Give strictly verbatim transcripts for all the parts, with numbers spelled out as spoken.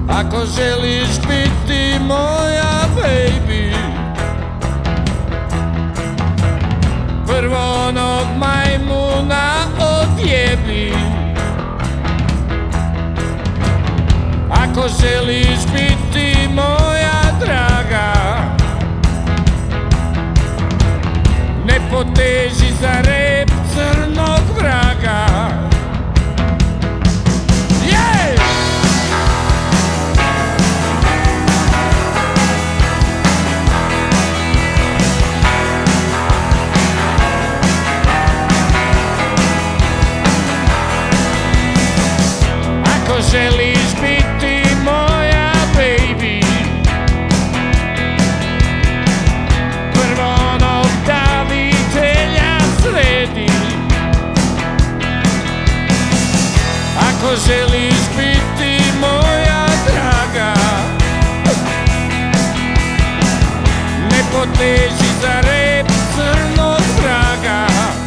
Ako želiš biti moja baby, prvo onog majmuna odjebi. Ako želiš biti moja draga, ne poteži za rep crnog vraga. Yeah! Ako želiš biti moja baby, prvo onog davitelja sredi. Ako želiš biti moja draga, ne poteži za rep crnog vraga.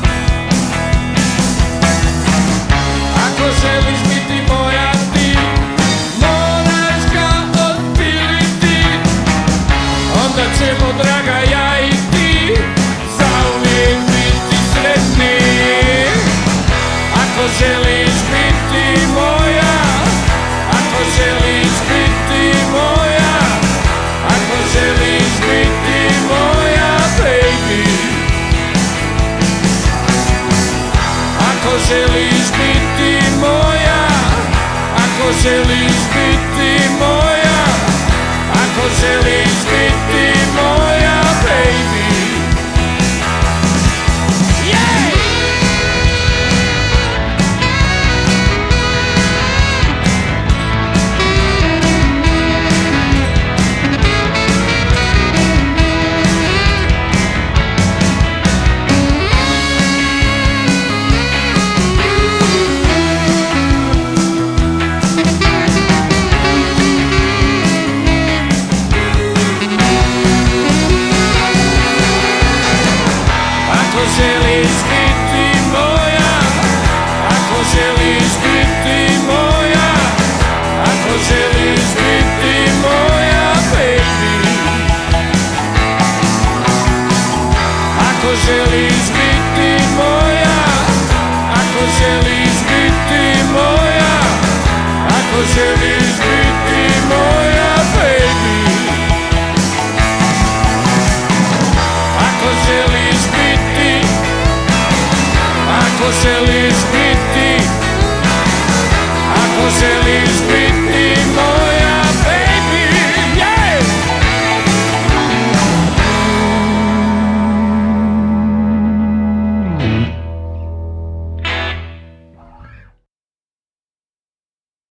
Ako želiš biti moja ti, moraš ga otpiliti, onda ćemo, draga, ja i ti zauvijek biti sretni. Ako želiš biti moja, ako želiš biti moja, ako želiš biti moja baby, ako želiš biti moja, ako želiš biti moja, ako želiš biti moja baby. Yeah! Ako želiš biti moja, ako želiš biti moja, ako želiš biti moja baby, ako želiš biti moja, ako želiš biti moja, ako želiš biti moja baby, ako želiš biti, ako želiš biti, ako želiš